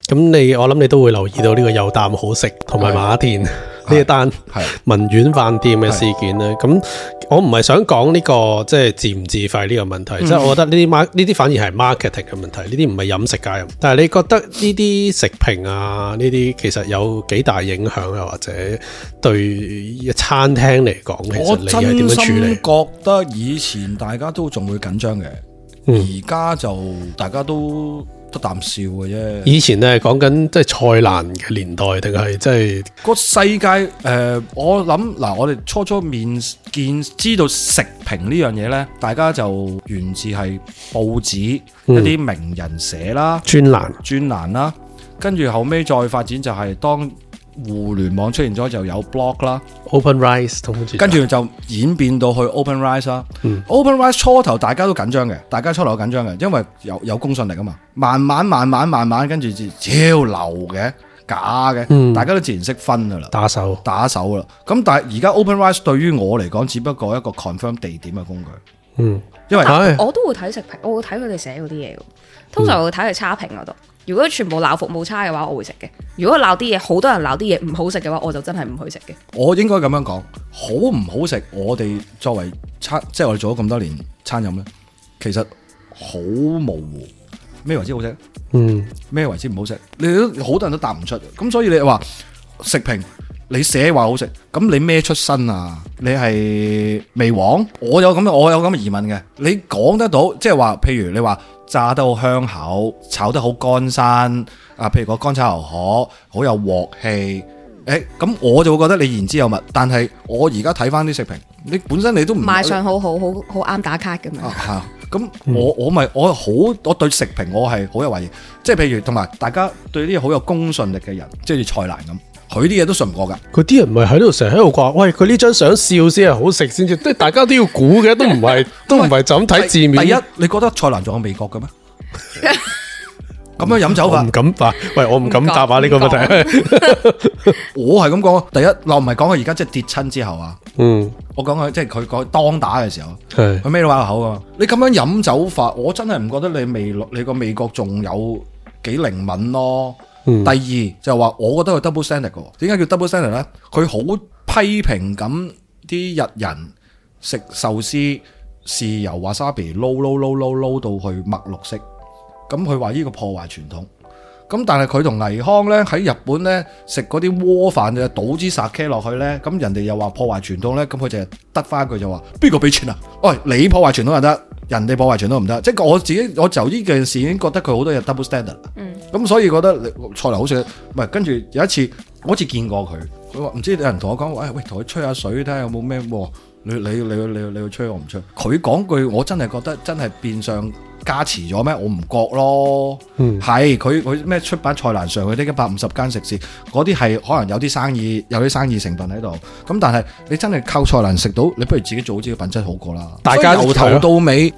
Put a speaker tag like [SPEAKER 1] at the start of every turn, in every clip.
[SPEAKER 1] 我諗你都會留意到呢個有啖好食同埋馬田呢一單文苑飯店嘅事件咧。咁我唔係想講呢個即係自唔自費呢個問題，即係我覺得呢啲反而係 marketing 嘅問題，呢啲唔係飲食界。但係你覺得呢啲食評啊，呢啲其實有幾大影響啊？或者對餐廳嚟講，其實你係點樣處理？
[SPEAKER 2] 我真心覺得以前大家都仲會緊張嘅，而家就大家都得啖笑嘅啫。
[SPEAKER 1] 以前咧講緊即係蔡瀾嘅年代，定係即係
[SPEAKER 2] 個世界我諗嗱，我哋初知道食評呢樣嘢呢，大家就源自係報紙一啲名人寫啦、專欄啦，跟住後尾再發展就係當互聯網出現咗就有 blog 啦
[SPEAKER 1] OpenRice
[SPEAKER 2] 跟住就演變到去 OpenRice 啦。OpenRice 初頭大家都緊張嘅，因為有公信力啊嘛。慢慢跟住超流嘅假嘅，大家都自然識分噶啦，打手啦。咁但係而家 OpenRice 對於我嚟講，只不過一個 confirm 地點嘅工具。因為
[SPEAKER 3] 我都會睇食評，我會睇佢哋寫嗰啲嘢。通常我會睇佢差評嗰度。如果全部鬧服務差嘅話，我會食嘅。如果鬧啲嘢，好多人鬧啲嘢唔好食嘅話，我就真係唔去食嘅。
[SPEAKER 2] 我應該咁樣講，好唔好食？我哋作為即係我哋做咗咁多年餐飲咧，其實好模糊。咩為之好食？咩為之唔好食？你都好多人都答唔出。咁所以你話食評，你寫話好食，咁你咩出身啊？你係味王？我有咁嘅疑問嘅。你講得到，即係話，譬如你話。炸得好香口，炒得好乾山啊！譬如個乾炒牛河好有鑊氣，咁我就會覺得你言之有物。但係我而家睇翻啲食評，你本身你都唔
[SPEAKER 3] 賣相好啱打卡咁樣。
[SPEAKER 2] 咁我對食評我係好有懷疑，即係譬如同埋大家對啲好有公信力嘅人，即係好似蔡瀾咁。佢啲嘢都信唔過噶，
[SPEAKER 1] 佢啲人唔係喺度成日喺度話，喂，佢呢張相笑先係好食先至，即係大家都要估嘅，都唔係就咁睇字面。
[SPEAKER 2] 第一，你覺得蔡瀾仲有味覺嘅咩？咁樣飲酒法，
[SPEAKER 1] 我唔敢答。喂，我唔敢答啊呢個問題。
[SPEAKER 2] 我係咁講，第一，我唔係講佢而家即係跌親之後啊。我講佢即係佢講當打嘅時候，佢咩都話口噶嘛。你咁樣飲酒法，我真係唔覺得你個味覺仲有幾靈敏咯。第二就話，我覺得佢 double standard 嘅。點解叫 double standard 咧？佢好批評咁啲日人食壽司豉油 wasabi 撈到去墨綠色，咁佢話呢個破壞傳統。咁但係佢同倪匡咧喺日本咧食嗰啲鍋飯就倒支 sake 落去咧，咁人哋又話破壞傳統咧，咁佢就得翻一句就話邊個俾錢啊？喂，你破壞傳統就得，人哋破壞傳統唔得。即係我就呢件事已經覺得佢好多嘢 double standard。咁所以覺得菜嚟好食，唔係跟住有一次我好似見過佢，佢話唔知有人同我講，喂，同佢吹下水睇下有冇咩，你去吹我唔吹。佢講句我真係覺得真係變相加持咗咩？我唔覺咯。係佢咩出版蔡瀾上嗰啲150間食肆，嗰啲係可能有啲生意成分喺度。咁但係你真係靠蔡瀾食到，你不如自己做自己品質好過啦。大家由頭到尾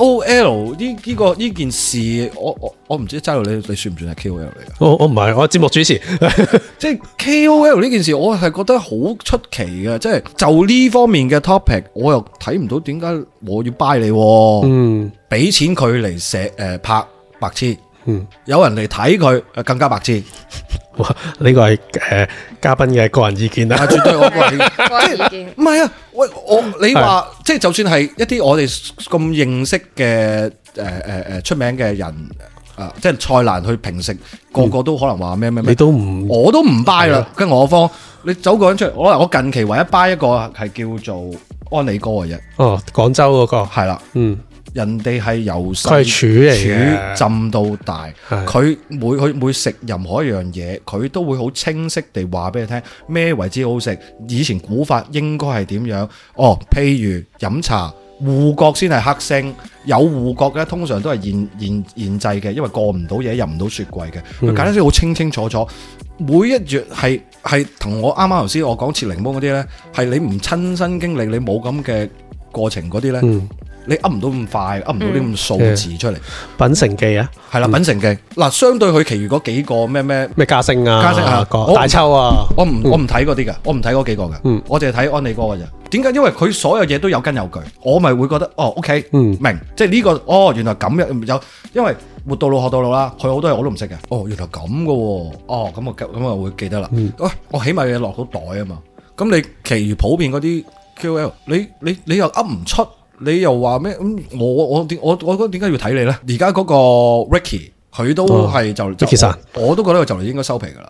[SPEAKER 2] KOL 呢件事，我唔知齋路你算唔算係 KOL 嚟㗎？
[SPEAKER 1] 我唔係，我係節目主持。
[SPEAKER 2] 即係 KOL 呢件事，我係覺得好出奇嘅。即係就呢方面嘅 topic，我又睇唔到點解我要 buy 你。俾錢佢嚟寫拍白痴，有人嚟睇佢更加白痴。
[SPEAKER 1] 哇！呢個係嘉賓嘅個人意見啦，
[SPEAKER 2] 絕對我個人意見。唔係啊，喂，你話即係就算係一啲我哋咁認識嘅出名嘅人，即係蔡瀾去評食，個個都可能話咩，你都唔，我都唔 buy 啦。跟我方，你走個人出嚟，我近期唯一 buy 一個係叫做安利哥嘅啫。哦，廣州嗰個係啦，人哋係由細廚浸到大，佢每食任何一樣嘢，佢都會好清晰地話俾你聽咩為之好食。以前古法應該係點樣？譬如飲茶，護國先係黑星，有護國嘅通常都係現製嘅，因為過唔到嘢，入唔到雪櫃嘅。佢簡單啲好清楚楚，每一樣係同我啱啱頭先我講切檸檬嗰啲呢，係你唔親身經歷，你冇咁嘅過程嗰啲呢。 你噏唔到咁快，噏唔到啲咁數字出嚟。
[SPEAKER 1] 品城記啊，
[SPEAKER 2] 係啦，品城記嗱，相對佢其餘嗰幾個咩
[SPEAKER 1] 嘉星啊，大秋啊，
[SPEAKER 2] 我唔睇嗰啲㗎，我唔睇嗰幾個㗎，我淨係睇安利哥㗎啫。點解？因為佢所有嘢都有根有據，我咪會覺得OK，明，即係呢個原來咁樣有，因為活到老學到老啦，佢好多嘢我都唔識嘅，原來咁㗎喎，咁我會記得啦。我起碼嘢落到袋啊嘛。咁你其餘普遍嗰啲 KOL， 你又噏唔出，你又話咩？我覺得點解要睇你咧？而家嗰個 Ricky 佢都係我都覺得佢就嚟應該收皮噶啦。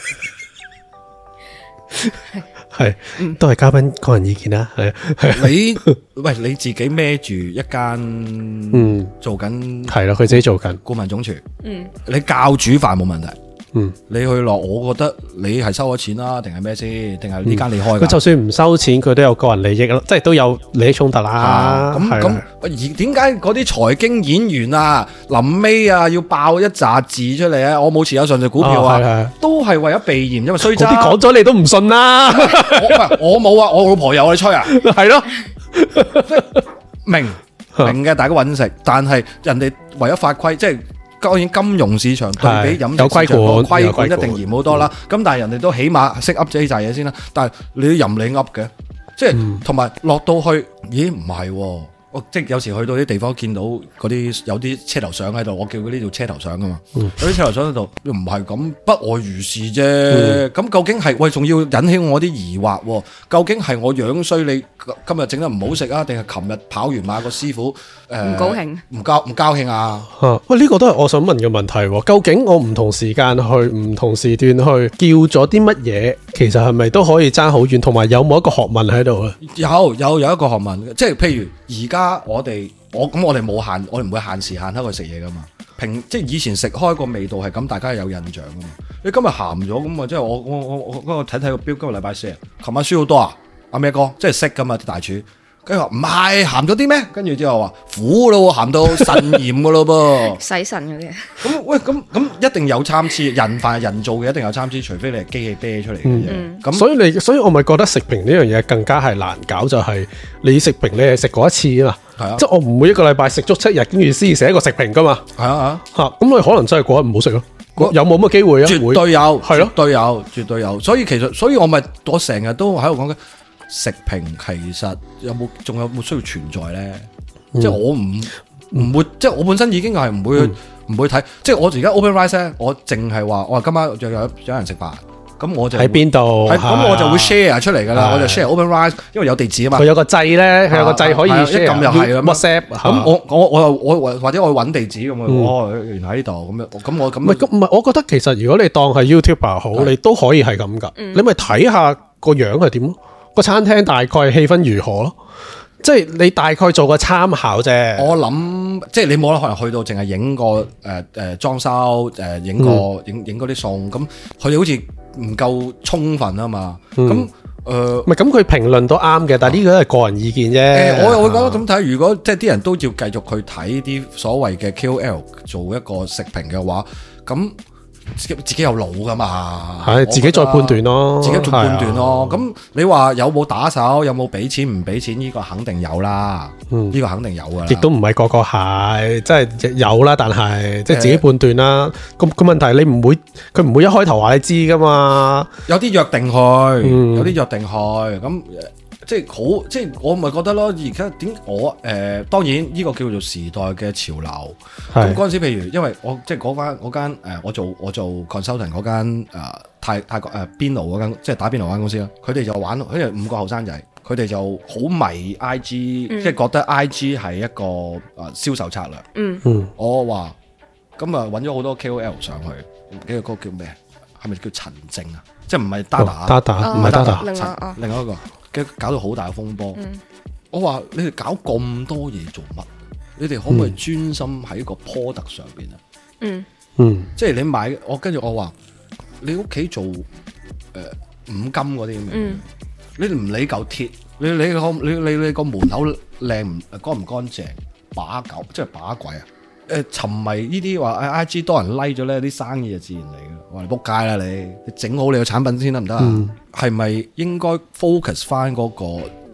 [SPEAKER 1] 係，都係嘉賓個人意見啦。係
[SPEAKER 2] 你自己孭住一間做緊
[SPEAKER 1] 係咯，佢自己做緊
[SPEAKER 2] 顧問總廚，你教煮飯冇問題。你去落，我覺得你係收咗錢啦，定係咩先？定係呢間你開㗎？
[SPEAKER 1] 佢就算唔收錢，佢都有個人利益咯，即係都有利益衝突啦。
[SPEAKER 2] 咁而點解嗰啲財經演員啊，臨尾啊要爆一紮字出嚟啊？我冇持有上述股票啊，都係為咗避嫌，因為衰渣。嗰啲講咗你都唔信啦。 我冇啊，我老婆有你吹啊，
[SPEAKER 1] 係咯，
[SPEAKER 2] 明嘅，大家揾食，但係人哋為咗法規，即係。當然金融市場對比飲食市場個規管一定嚴好多啦，咁但係人哋都起碼識噏呢扎嘢先啦。但係你都任你噏嘅，即係同埋落到去，咦唔係喎？即係有時去到啲地方見到嗰啲有啲車頭相喺度，我叫嗰啲做車頭相噶嘛。有啲車頭相喺度，又唔係咁，不外如是啫。咁究竟係喂，仲要引起我啲疑惑？究竟係我樣衰，你今日整得唔好食啊？定係琴日跑完馬個師傅
[SPEAKER 3] 唔高興？唔
[SPEAKER 2] 高興啊？
[SPEAKER 1] 喂，呢個都係我想問嘅問題。究竟我唔同時間去，唔同時段去叫咗啲乜嘢？其實係咪都可以爭好遠？同埋有冇一個學問喺度啊？
[SPEAKER 2] 有一個學問，即係譬如而家我哋冇限，我哋唔會限時限刻去食嘢噶嘛。即係以前食開個味道係咁，大家有印象噶嘛。你今日鹹咗咁啊，即係我嗰個睇個標，今日禮拜四啊，琴晚輸好多啊，阿咩哥，即係識噶嘛啲大廚。跟住話唔係鹹咗啲咩？跟住之後話苦咯，鹹到腎炎噶咯噃，
[SPEAKER 3] 洗腎嗰啲。
[SPEAKER 2] 咁喂，咁一定有參差，人飯係人做嘅，一定有參差，除非你係機器啤出嚟嘅啫。咁
[SPEAKER 1] 所以我咪覺得食評呢樣嘢更加係難搞，就係你食評你係食過一次啊嘛，係啊，即係我唔會一個禮拜食足7日，跟住先寫一個食評噶嘛，係啊吓，咁你可能真係嗰日唔好食咯。有冇咁嘅機會啊？
[SPEAKER 2] 絕對有，
[SPEAKER 1] 係咯，
[SPEAKER 2] 絕對有。所以我成日都喺度講嘅。食評其實仲有冇需要存在咧？即係我唔會，即係我本身已經係唔會睇。即係我而家 OpenRice 咧，我淨係話我話今晚有人食飯，咁我就
[SPEAKER 1] 喺邊度？
[SPEAKER 2] 咁我就會 share 出嚟噶啦，我就 share OpenRice，因為有地址啊嘛。
[SPEAKER 1] 佢有個掣咧，佢有個掣可以 share，
[SPEAKER 2] 一撳又係
[SPEAKER 1] WhatsApp。
[SPEAKER 2] 咁我或者我揾地址咁原來喺呢度咁樣，咁我咁
[SPEAKER 1] 唔係，我覺得其實如果你當係 YouTuber 好，你都可以係咁噶。你咪睇下個樣係點咯。個餐廳大概氣氛如何咯？即係你大概做個參考啫。我諗
[SPEAKER 2] 即係你冇可能去到淨係影個裝修影嗰啲餸，咁佢哋好似唔夠充分啊嘛。咁唔係咁佢評論都啱嘅，但係呢個都係個人意見啫。我又會覺得咁睇，如果即係啲人都要繼續去睇啲所謂嘅 KOL 做一個食評嘅話，咁。自己有腦噶嘛，係自己再判斷咯，自己做判斷咯。咁你話有冇打手，有冇俾錢唔俾錢？呢個肯定有啦，呢個肯定有噶啦。亦都唔係個個係，即係有啦，但係即係自己判斷啦。個問題你唔會，佢唔會一開頭話你知噶嘛。有啲約定去，有啲約定去咁。即係好，即係我咪覺得咯。而家點我當然呢個叫做時代嘅潮流。咁嗰陣時，譬如因為我即係嗰間我做 consultant 嗰間泰國邊爐嗰間，即係打邊爐嗰間公司啦。佢哋就玩，因為5個後生仔，佢哋就好迷 IG，即係覺得 IG 係一個銷售策略。我話咁啊，揾咗好多 KOL 上去，幾個歌叫咩？係咪叫陳靜啊？即係唔係 Dada，唔係 Dada，另外一個。搞到好大嘅風波。我話你哋搞咁多嘢做乜？你哋可唔可以專心喺個 product 上邊啊？即係你買我，跟住我話你屋企做5金嗰啲咁嘅，你唔理嚿鐵，你個門口靚唔乾唔乾淨，把狗即係把鬼啊！沉迷呢啲話 IG 多人 like 咗咧，啲生意就自然嚟嘅。我話你仆街啦，你整好你個產品先得唔得啊？係咪應該 focus 翻嗰個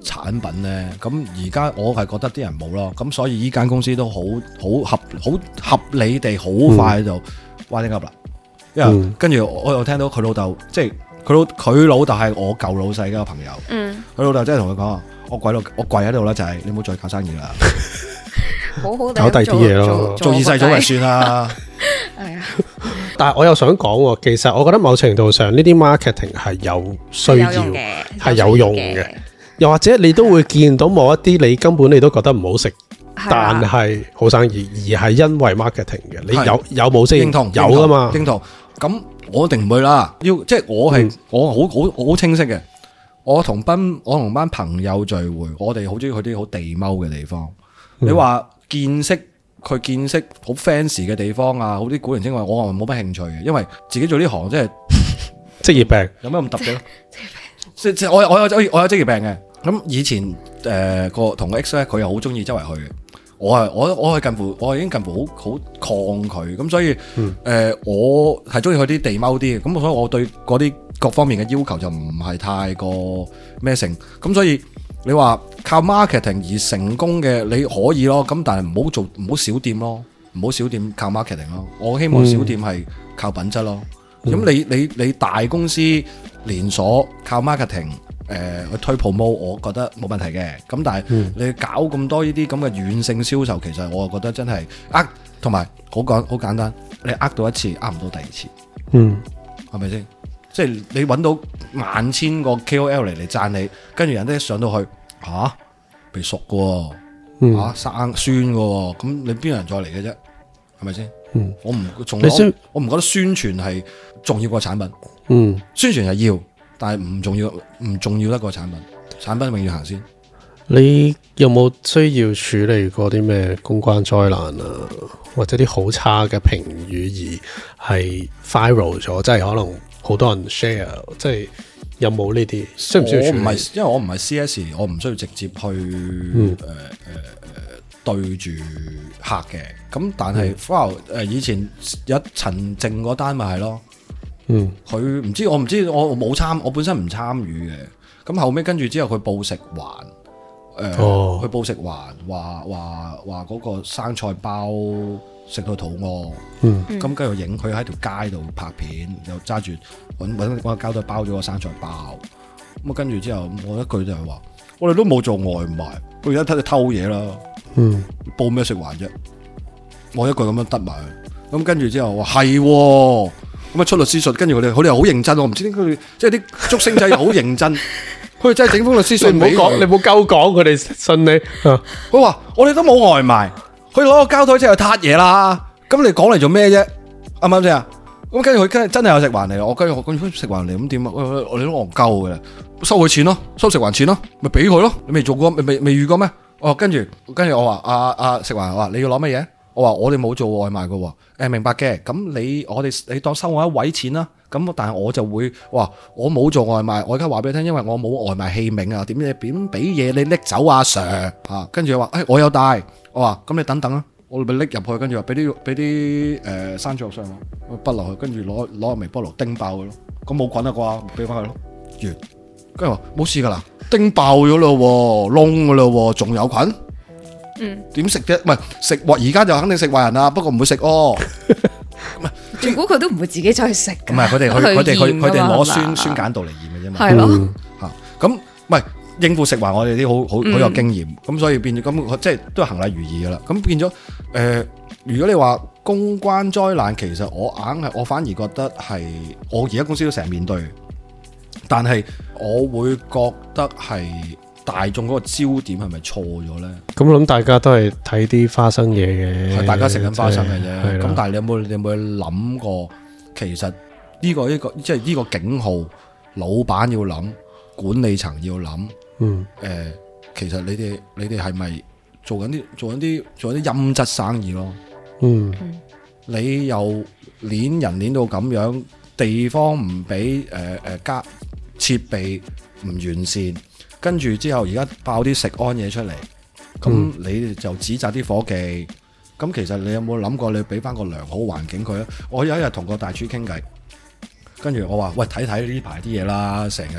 [SPEAKER 2] 產品咧，咁而家我係覺得啲人冇咯，咁所以依間公司都好合理地好快就 winding up 啦。因為跟住我又聽到佢老豆，即係佢老豆係我舊老細嘅朋友，佢老豆真係同佢講，我跪喺度啦，就係你唔好再搞生意啦，
[SPEAKER 3] 好好
[SPEAKER 1] 搞第啲嘢咯，
[SPEAKER 2] 做二世祖咪算啦。
[SPEAKER 3] 係啊，
[SPEAKER 1] 但係我又想講，其實我覺得某程度上呢啲 marketing 係有需要嘅，係有用嘅。又或者你都會見到某一啲你根本你都覺得唔好食，但係好生意，而係因為 marketing 嘅。你有冇先？認同有噶嘛？
[SPEAKER 2] 認同。咁我一定唔會啦。即係我好清晰嘅。我同班朋友聚會，我哋好中意去啲好地踎嘅地方。你話見識好 fancy 嘅地方啊，好啲古靈精怪，我冇乜興趣嘅，因為自己做呢行即係
[SPEAKER 1] 職業病，
[SPEAKER 2] 有咩咁特別咧？即係我有職業病嘅。咁以前同個 X 咧，佢又好中意周圍去嘅。我已經近乎好抗拒，咁所以我係中意去啲地踎啲嘅。咁所以我對嗰啲各方面嘅要求就唔係太過咩成。咁所以你話靠 marketing 而成功嘅，你可以咯。咁但係唔好小店咯，唔好小店靠 marketing 咯。我希望小店係靠品質咯。咁你大公司連鎖靠 marketing 去推 promo， 我覺得冇問題嘅。咁但係你搞咁多呢啲咁嘅軟性銷售，其實我覺得真係同埋好簡單，你到一次，唔到第二次，係咪先？即係你揾到萬千個 KOL 嚟讚你，跟住人哋一上到去被熟嘅，生酸嘅，咁你邊有人再嚟嘅啫？係咪先？我唔覺得宣傳係重要過產品。宣傳係要，但係唔重要得過產品。產品永遠要行先。
[SPEAKER 1] 你有冇需要處理過啲咩公關災難啊，或者啲好差嘅評語而係 viral 咗，即係可能好多人 share， 即係有冇呢啲？需唔需要處理？
[SPEAKER 2] 因為我唔係 CS， 我唔需要直接去對住客嘅。咁但係以前有陳靜嗰單咪係咯。佢唔知我冇我本身唔參與嘅。咁後尾跟住之後佢報食環。去報食環，話嗰個生菜包食到肚餓，咁跟住影佢喺條街度拍片，又揸住搵個膠袋包咗個生菜包，咁跟住之後我一句就係話，我哋都冇做外賣，佢而家睇你偷嘢啦，報咩食環啫？我一句咁樣得埋，咁跟住之後話係，咁啊出律師信，跟住佢哋又好認真，我唔知點解佢即係啲竹升仔又好認真。佢真係整封律師信，
[SPEAKER 1] 你唔好講，你唔好鳩講，佢哋信你。
[SPEAKER 2] 佢話我哋都冇外賣，佢攞個膠袋之後撻嘢啦。咁你講嚟做咩啫？啱唔啱先啊？咁跟住佢真係有食環嚟，我跟住食環嚟咁點啊？我哋都戇鳩嘅，收佢錢咯，收食環錢咯，咪俾佢咯。你未做過，未遇過咩？跟住我話阿食環話你要攞乜嘢？我話我哋冇做外賣嘅，明白嘅。咁你當收我一位錢啦。咁但係我就會話我冇做外賣，我而家話俾你聽，因為我冇外賣器皿啊，點俾嘢你拎走啊 Sir 啊，跟住話我有帶，我話咁你等等啊，我咪拎入去，跟住話俾啲生菜上咯，筆落去，跟住攞個微波爐叮爆佢咯，咁冇菌啊啩，俾翻佢咯，完，跟住話冇事噶啦，叮爆咗咯，燶噶咯，仲有菌，點食啫？唔係食而家就肯定食壞人啦，不過唔會食哦。
[SPEAKER 3] 如果佢都唔會自己走去食，唔
[SPEAKER 2] 係佢哋攞酸鹼度嚟驗嘅啫嘛。
[SPEAKER 3] 係咯，
[SPEAKER 2] 咁唔係應付食環，我哋啲好有經驗，咁所以變咗咁即係都係行禮如儀噶啦。咁變咗如果你話公關災難，其實我反而覺得係我而家公司都成日面對，但係我會覺得係大眾嗰個焦點係咪錯咗咧？咁
[SPEAKER 1] 我諗大家都係睇啲花生嘢嘅，
[SPEAKER 2] 係大家食緊花生嘅啫。咁但係你有冇諗過，其實呢個即係呢個警號，老闆要諗，管理層要諗。其實你哋係咪做緊啲陰質生意咯？你又攆人到咁樣，地方唔俾加設備唔完善。跟住之後，而家爆啲食安嘢出嚟，咁你就指責啲伙計。咁其實你有冇諗過，你俾翻個良好環境佢咧？我有一日同個大廚傾偈，跟住我話：喂，睇呢排啲嘢啦，成日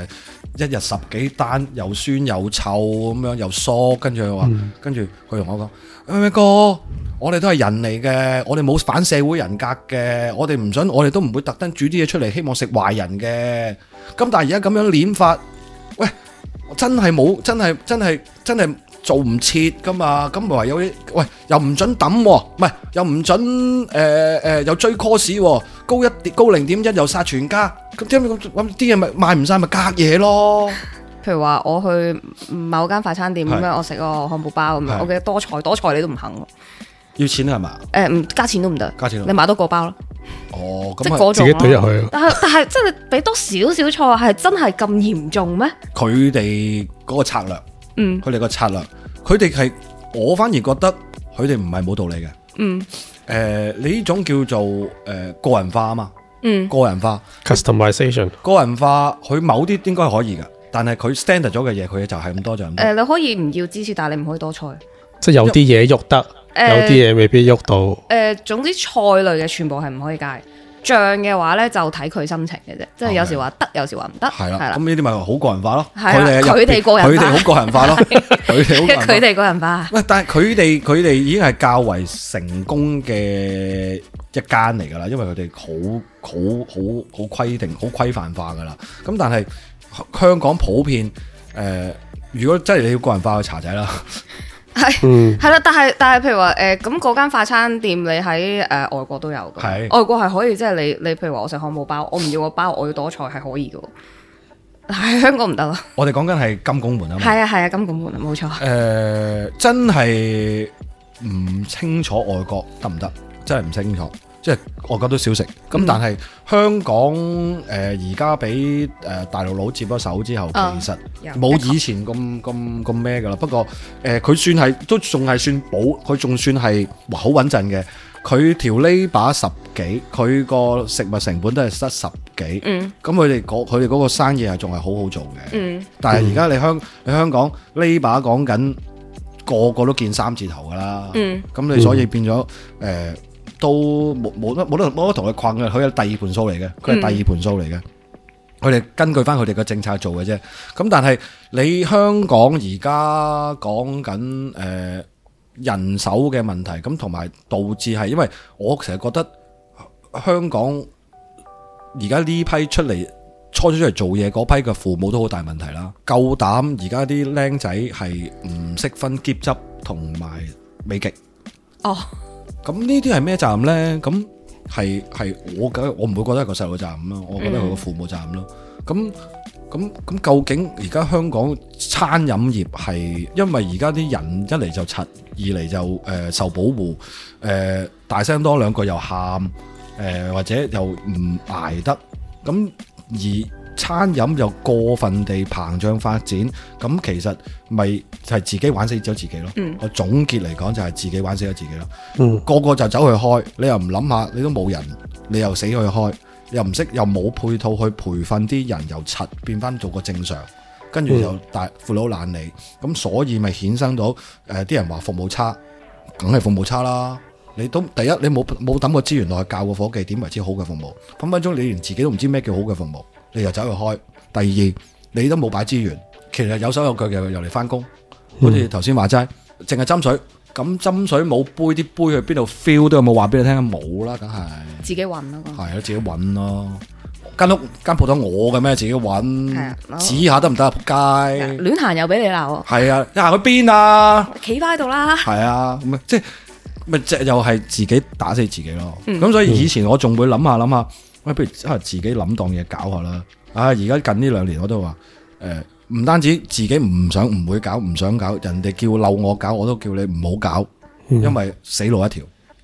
[SPEAKER 2] 一日10幾單，又酸又臭咁樣，又疏，跟住佢話，跟住佢同我講，咩哥，我哋都係人嚟嘅，我哋冇反社會人格嘅，我哋唔想，我哋都唔會特登煮啲嘢出嚟，希望食壞人嘅。咁但係而家咁樣練法，喂，真係冇，真係做唔切噶嘛？咁唯有啲，喂，又唔准抌，唔係又唔准又追 course，高0.1又殺全家，咁啲嘢咪賣唔晒咪隔夜咯。
[SPEAKER 3] 譬如話我去某間快餐店咁樣，我食個漢堡包咁樣，我記得多菜你都唔肯，
[SPEAKER 2] 要錢係嘛？
[SPEAKER 3] 唔加錢都唔得，
[SPEAKER 2] 加錢
[SPEAKER 3] 你買多個包咯。
[SPEAKER 2] 哦，
[SPEAKER 3] 即係嗰種
[SPEAKER 1] 自己懟入去。
[SPEAKER 3] 但係真係俾多少菜係真係咁嚴重咩？
[SPEAKER 2] 佢哋嗰個策略，佢哋個策略，佢哋係我反而覺得佢哋唔係冇道理嘅。你呢種叫做個人化啊嘛，個人化
[SPEAKER 1] customization，
[SPEAKER 2] 個人化佢某啲應該係可以㗎，但係佢 standard 咗嘅嘢，佢就係咁多就咁多。
[SPEAKER 3] 你可以唔要芝士，但係你唔可以多菜。
[SPEAKER 1] 即係有啲嘢喐得，有啲嘢未必喐到。
[SPEAKER 3] 總之菜類嘅全部係唔可以加。醬嘅話咧就睇佢心情嘅啫，即係有時話得，有時話唔得。係啦，
[SPEAKER 2] 咁呢啲咪好個人化咯。
[SPEAKER 3] 佢哋個人化，
[SPEAKER 2] 佢哋好個人化咯。
[SPEAKER 3] 佢哋個人化。
[SPEAKER 2] 喂，但係佢哋已經係較為成功嘅一間嚟噶啦，因為佢哋好規定、好規範化噶啦。咁但係香港普遍如果真係你要個人化嘅茶仔啦。
[SPEAKER 3] 係啦，但係譬如話咁嗰間快餐店你喺外國都有嘅，外國係可以，即係你譬如話我食漢堡包，我唔要個包，我要多菜係可以嘅，喺香港唔得咯。我哋講緊係金拱門啊嘛，係啊金拱門啊，冇錯。真係唔清楚外國得唔得，真係唔清楚。即係外國都少食，咁但係香港而家俾大陸佬接咗手之後，其實冇以前咁咩噶啦。不過佢算係都仲係算保，佢仲算係好穩陣嘅。佢條呢把10幾，佢個食物成本都係得10幾。咁佢哋嗰個生意係仲係好好做嘅。但係而家你香港呢把講緊個個都見3字頭噶啦。咁你所以變咗都冇得同佢困嘅，佢係第二盤數嚟嘅，佢係第二盤數嚟嘅。佢哋根據翻佢哋嘅政策做嘅啫。咁但係你香港而家講緊人手嘅問題，咁同埋導致係，因為我成日覺得香港而家呢批出嚟做嘢嗰批嘅父母都好大問題啦。夠膽而家啲僆仔係唔識分喼汁同埋美極。咁呢啲係咩責任呢？咁係我唔會覺得係個細路責任咯，我覺得係個父母責任咯。咁究竟而家香港餐飲業係因為而家啲人一嚟就柒，二嚟就受保護，大聲多兩句又喊，或者又唔捱得，咁而餐飲又過分地膨脹發展，咁其實咪係自己玩死咗自己咯。我總結嚟講就係自己玩死咗自己咯。個個就走去開，你又唔諗下，你都冇人，你又死去開，又唔識，又冇配套去培訓啲人，由柒變翻做個正常，跟住又大父老懶理，咁所以咪衍生到啲人話服務差，梗係服務差啦。你都第一你冇抌個資源落去教個伙計點為之好嘅服務，分分鐘你連自己都唔知咩叫好嘅服務。你又走去開，第二你都冇擺資源，其實有手有腳嘅又嚟翻工，好似頭先話齋，淨係斟水，咁斟水冇杯，啲杯去邊度 fill 都有冇話俾你聽？冇啦，梗係自己揾咯，係啊，自己揾咯，間鋪頭我嘅咩？自己揾，指下得唔得啊？仆街，亂行又俾你鬧，係啊，你行去邊啊？企翻喺度啦，係啊，咁即係又係自己打死自己咯。咁所以以前我仲會諗下。喂，不如自己諗檔嘢搞下啦！而家近呢2年我都話，唔單止自己唔會搞，唔想搞，人哋叫漏我搞，我都叫你唔好搞，因為死路一條。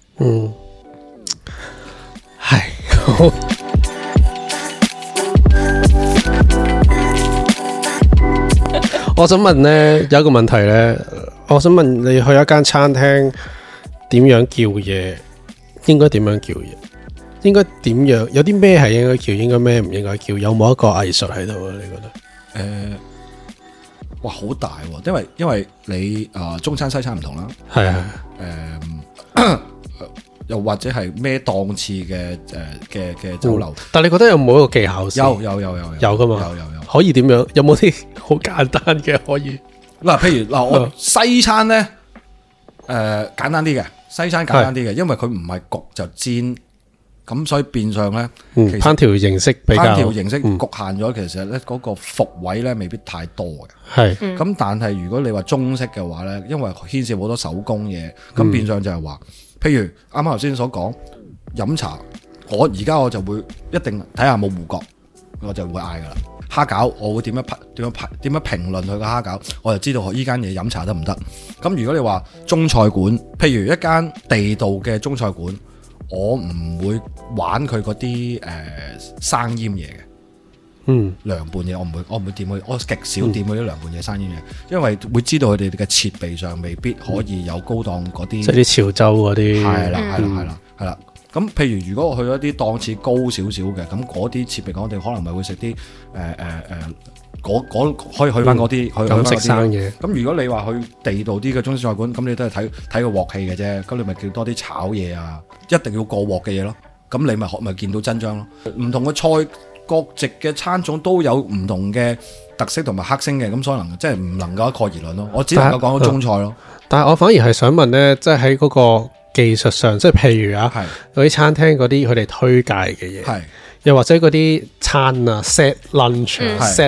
[SPEAKER 3] 係。
[SPEAKER 1] 我想問呢，有一個問題呢，我想問你去一間餐廳點樣叫嘢？應該點樣叫嘢？應該點樣？有啲咩係應該叫，應該咩唔應該叫？有冇一個藝術喺度啊？你覺得？
[SPEAKER 2] 哇，好大喎！因為你中餐西餐唔同啦，
[SPEAKER 1] 係啊，
[SPEAKER 2] 又或者係咩檔次嘅酒樓？
[SPEAKER 1] 但係你覺得有冇一個技巧先？
[SPEAKER 2] 有㗎嘛？有。
[SPEAKER 1] 可以點樣？有冇啲好簡單嘅可以？
[SPEAKER 2] 嗱，譬如嗱，我西餐咧，簡單啲嘅，西餐簡單啲嘅，因為佢唔係焗就煎，咁所以變相咧，
[SPEAKER 1] 烹調形式比較
[SPEAKER 2] 烹調形式局限咗，其實咧嗰個伏位咧未必太多嘅。
[SPEAKER 1] 係，
[SPEAKER 2] 咁但係如果你話中式嘅話咧，因為牽涉好多手工嘢，咁變相就係話，譬如啱啱頭先所講飲茶，我而家我就會一定睇下冇糊角，我就會嗌噶啦。蝦餃我會點樣評論佢個蝦餃，我就知道依間嘢飲茶得唔得。咁如果你話中菜館，譬如一間地道嘅中菜館，我唔會玩佢嗰啲生醃嘢嘅，涼拌嘢我唔會掂佢，我極少掂佢啲涼拌嘢生醃嘢，因為會知道佢哋嘅設備上未必可以有高檔嗰啲，
[SPEAKER 1] 即係啲潮州嗰啲，
[SPEAKER 2] 係啦。咁譬如如果我去咗啲檔次高少少嘅，咁嗰啲設備我哋可能咪會食啲可以去翻嗰啲
[SPEAKER 1] 咁食生嘢。
[SPEAKER 2] 咁如果你話去地道啲嘅中式菜館，咁你都係睇個鑊氣嘅啫。咁你咪叫多啲炒嘢啊，一定要過鑊嘅嘢咯。咁你咪見到真章咯。唔同嘅菜，各席嘅餐種都有唔同嘅特色同埋黑星嘅，咁所以即係唔能夠一概而論咯。我只能夠講到中菜咯。
[SPEAKER 1] 但係我反而係想問呢，即係喺嗰個技術上，即係譬如啊，嗰啲餐廳嗰啲佢哋推介嘅嘢，又或者嗰啲餐啊 set lunch、set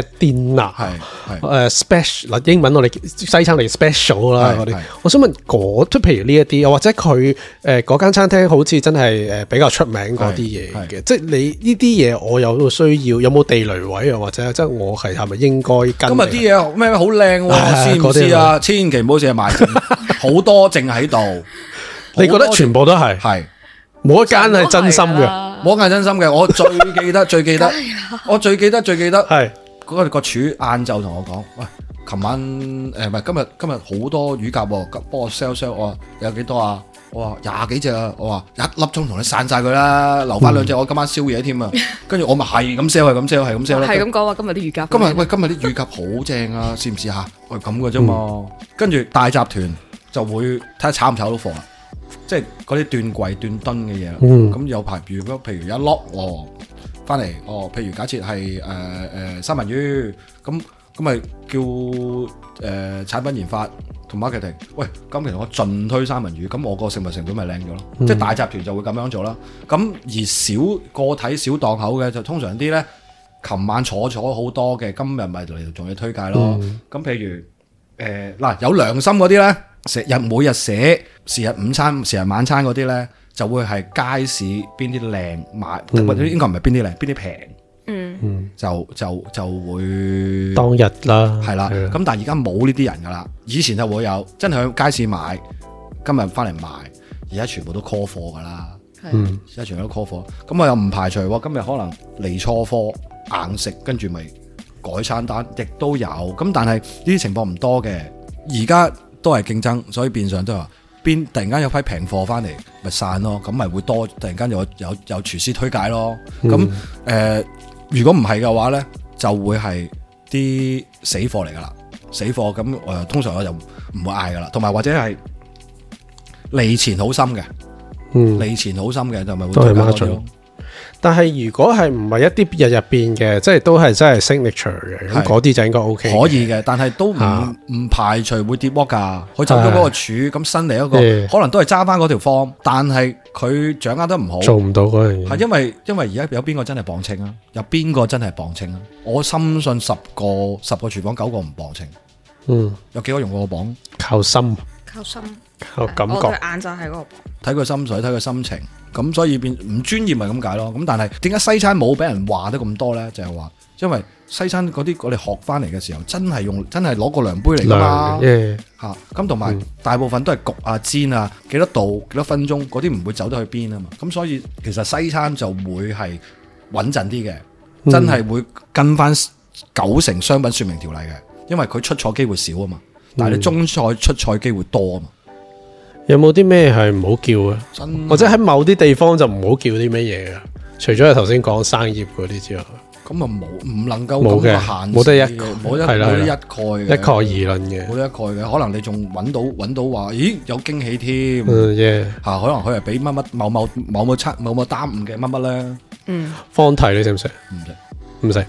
[SPEAKER 1] dinner，special 嗱英文我哋西餐嚟 special 啦嗰啲。我想問即譬如呢一啲，又或者佢嗰間餐廳好似真係比較出名嗰啲嘢嘅，即係你呢啲嘢我有需要，有冇地雷位啊？或者即係我係咪應該跟？
[SPEAKER 2] 今日啲嘢咩好靚喎？試唔試啊？千祈唔好試賣好多剩喺度。
[SPEAKER 3] 你
[SPEAKER 1] 覺得全部都係？係冇一間係真心嘅，
[SPEAKER 2] 冇一間係真心嘅。我最記得係嗰個廚晏晝同我講，喂，琴晚唔係今日好多乳鴿喎，幫我 sell 我話有幾多啊？我話20幾隻啊，我話1粒鐘同你散晒佢啦，留翻2隻我今晚宵夜添啊。跟住我咪係咁 sell 咯。
[SPEAKER 3] 係咁講話今日啲乳鴿，
[SPEAKER 2] 今日啲乳鴿好正啊，試唔試下？喂，咁嘅啫嘛。跟住大集團就會睇下炒唔炒到貨啦。即係嗰啲斷櫃斷噸嘅嘢，咁有排譬如一粒翻嚟，譬如假設係三文魚，咁咪叫產品研發同 marketing， 喂，咁其實我盡推三文魚，咁我個食物成本咪靚咗咯，即係大集團就會咁樣做啦。咁而小個體小檔口嘅就通常啲咧，琴晚坐好多嘅，今日咪嚟仲要推介咯。咁譬如有良心嗰啲咧。每日寫時日午餐、時日晚餐嗰啲咧，就會係街市邊啲靚買，或者應該唔係邊啲靚，邊啲平，就會
[SPEAKER 1] 當日啦，
[SPEAKER 2] 係啦。咁但係而家冇呢啲人噶啦，以前就會有真係去街市買，今日翻嚟賣，而家全部都 call 貨噶啦，而家全部都 call 貨。咁我又唔排除今日可能嚟錯貨硬食，跟住咪改餐單，亦都有。咁但係呢啲情況唔多嘅，而家。都係競爭，所以變相都係話突然間有批平貨翻嚟，咪散咯，咁咪會多。突然間有廚師推介咯，咁如果唔係嘅話咧，就會係啲死貨嚟噶啦，死貨咁通常我就唔會嗌噶啦，同埋或者係利錢好深嘅，利錢好深嘅就咪會推介多啲咯。
[SPEAKER 1] 但係如果係唔係一啲日入邊嘅，即係都係真係 signature 嘅，咁嗰啲就應該 OK
[SPEAKER 2] 可以嘅，但係都唔排除會跌鑊㗎。佢就咗嗰個廚，咁新嚟一個，可能都係揸翻嗰條方，但係佢掌握得唔好，
[SPEAKER 1] 做唔到嗰樣嘢。
[SPEAKER 2] 係因為而家有邊個真係磅秤啊？有邊個真係磅秤啊？我深信10個廚房9個唔磅秤。有幾個用過個磅？
[SPEAKER 1] 靠心。靠感覺。
[SPEAKER 3] 我對眼就係嗰個磅。
[SPEAKER 2] 睇佢心水，睇佢心情。咁所以變唔專業咪咁解咯。咁但係點解西餐冇俾人話得咁多咧？就係話，因為西餐嗰啲我哋學翻嚟嘅時候，真係攞個量杯嚟噶嘛。咁同埋大部分都係焗啊、煎啊，幾多度、幾多分鐘，嗰啲唔會走得去邊啊嘛。咁所以其實西餐就會係穩陣啲嘅，真係會跟翻9成商品說明條例嘅，因為佢出錯機會少啊嘛。但係你中菜出錯機會多啊嘛。
[SPEAKER 1] 有冇啲咩係唔好叫啊？或者喺某啲地方就唔好叫啲咩嘢啊？除咗係頭先講生葉嗰啲之外，
[SPEAKER 2] 咁啊唔能夠咁嘅限制，冇得一概嘅，
[SPEAKER 1] 一概而論嘅，
[SPEAKER 2] 冇得一概嘅。可能你仲揾到話，咦有驚喜添，可能佢係俾乜某餐某擔誤嘅乜咧。
[SPEAKER 1] 方提你識唔識？
[SPEAKER 2] 唔識。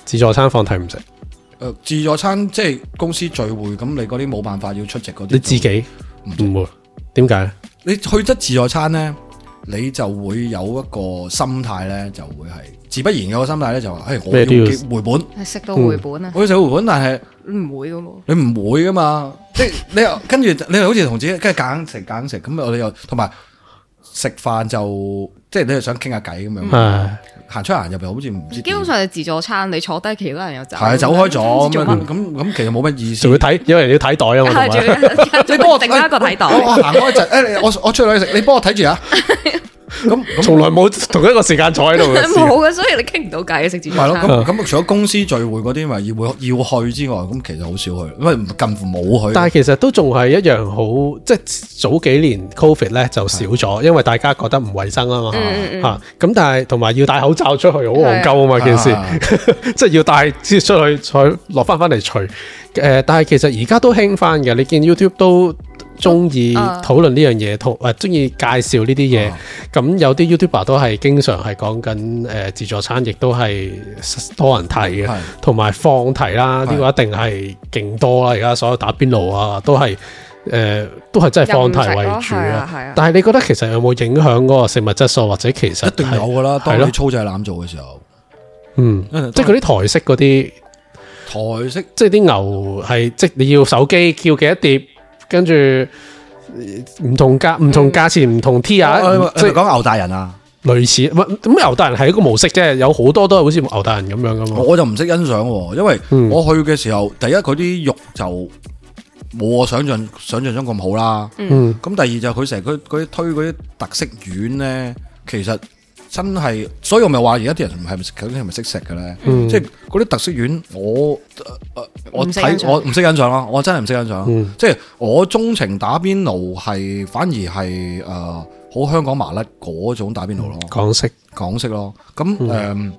[SPEAKER 1] 自助餐放題唔食。
[SPEAKER 2] 自助餐即係公司聚會，咁你嗰啲冇辦法要出席嗰啲，
[SPEAKER 1] 你自己唔會？點解？
[SPEAKER 2] 你去得自助餐咧，你就會有一個心態咧，就會係自不然嘅個心態咧，就話，我要回本，
[SPEAKER 3] 係食到回本啊！
[SPEAKER 2] 我要食到回本，但係
[SPEAKER 3] 唔會噶喎，
[SPEAKER 2] 你唔會噶嘛？即係你又跟住你好似同自己跟住夾硬食，咁我哋又同埋食飯就即係你係想傾下偈咁樣。行出行入邊好似唔知。
[SPEAKER 3] 基本上係自助餐，你坐低，其他人又走。
[SPEAKER 2] 係走開咗咁其實冇乜意思。
[SPEAKER 1] 仲要睇，因為你要睇袋啊嘛。
[SPEAKER 3] 你幫我定一個睇袋。
[SPEAKER 2] 我行開一陣，我出去食，你幫我睇住啊。
[SPEAKER 1] 咁從來冇同一個時間坐喺度嘅。
[SPEAKER 3] 冇嘅，所以你傾唔到偈食自助餐。
[SPEAKER 2] 係咯，咁除咗公司聚會嗰啲咪要去之外，咁其實好少去，因為近乎冇去。
[SPEAKER 1] 但係其實都仲係一樣好，即係早幾年 Covid 咧就少咗，因為大家覺得唔衛生啊嘛嚇。咁但係同埋要戴口罩出去好戇鳩啊嘛件事，即係要戴先出去再落翻嚟除。但係其實而家都興翻嘅，你見 YouTube 都中意討論呢樣嘢，同中意介紹呢啲嘢。咁有啲 YouTuber 都係經常係講緊自助餐，亦都係多人睇嘅，同埋放題啦，呢個一定係勁多啦。而家所有打邊爐啊，都係真係放題為主啊。但係你覺得其實有冇影響嗰個食物質素，或者其實
[SPEAKER 2] 一定有㗎啦。當你粗製濫做嘅時候，
[SPEAKER 1] 即係嗰啲台式嗰啲。
[SPEAKER 2] 台式
[SPEAKER 1] 即係啲牛係，即係你要手機叫幾多碟，跟住唔同價錢唔同 tier，
[SPEAKER 2] 即係講牛大人啊，
[SPEAKER 1] 類似咁牛大人係一個模式啫，有好多都係好似牛大人咁樣噶嘛。
[SPEAKER 2] 我就唔識欣賞，因為我去嘅時候，第一佢啲肉就冇我想象中咁好啦。咁第二就佢成日佢推嗰啲特色丸咧，其實。真係，所以我咪話而家啲人究竟係咪識食嘅咧？即係嗰啲特色丸，我睇我唔識欣賞咯，我真係唔識欣賞。即係我鍾情打邊爐係反而係好香港麻甩嗰種打邊爐咯，港式咯。咁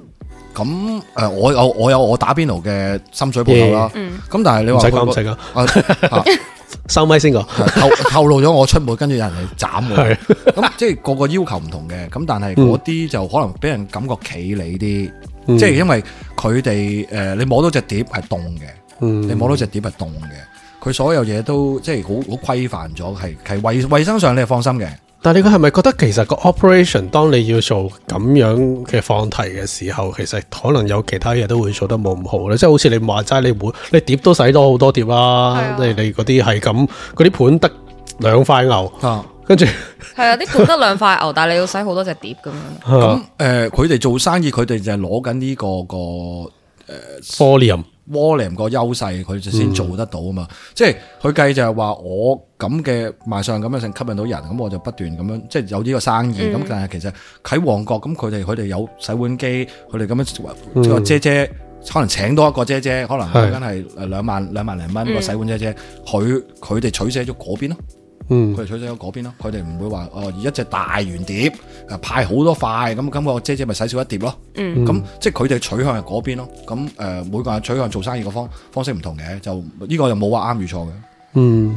[SPEAKER 2] 我有我打邊爐嘅心水鋪頭啦。咁但係你話唔使講唔使啊。
[SPEAKER 1] 收咪先個
[SPEAKER 2] 透露咗我出沒，跟住有人嚟斬我。咁即係個個要求唔同嘅，咁但係嗰啲就可能俾人感覺企理啲，即係因為佢哋你摸到隻碟係凍嘅，你摸到隻碟係凍嘅，佢所有嘢都即係好規範咗，係衛生上你係放心嘅。
[SPEAKER 1] 但係你係咪覺得其實個 operation 當你要做咁樣嘅放題嘅時候，其實可能有其他嘢都會做得冇咁好咧？即係好似你話齋，你碟都洗多好多碟啦，你嗰啲係咁，嗰啲盤得2塊牛，跟住
[SPEAKER 3] 係啊，啲盤得2塊牛，但係你要洗好多隻碟咁樣。
[SPEAKER 2] 咁佢哋做生意，佢哋就係攞緊呢個volume 個優勢，佢就先做得到啊嘛。即係佢計就係話我咁嘅賣相咁樣性吸引到人，咁我就不斷咁樣即係有呢個生意。咁但係其實喺旺角咁，佢哋有洗碗機，佢哋咁樣個姐姐可能請多一個姐姐，可能講緊係2萬零蚊個洗碗姐姐，佢哋取捨咗嗰邊咯。佢哋取捨咗嗰邊咯，佢哋唔會話一隻大圓碟派好多塊咁個姐姐咪洗少一碟咯。咁即係佢哋取向係嗰邊咯。咁每個人取向做生意嘅方式唔同嘅，就呢個又冇話啱與錯嘅。